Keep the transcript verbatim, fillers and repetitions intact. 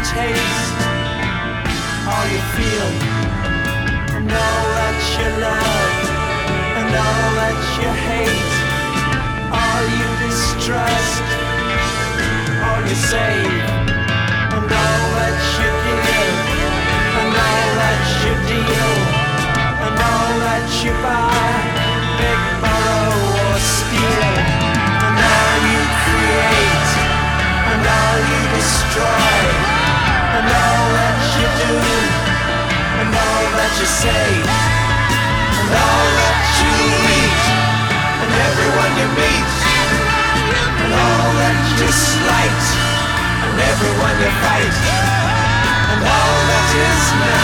taste, all you feel, and all that you love, and all that you hate, all you distrust, all you save, and all that you give, and all that you deal, and all that you buy, beg, borrow or steal, and all you create, and all you destroy, and all that you do, and all that you say, and all that you eat, and everyone you meet, and all that you slight, and everyone you fight, and all that is now.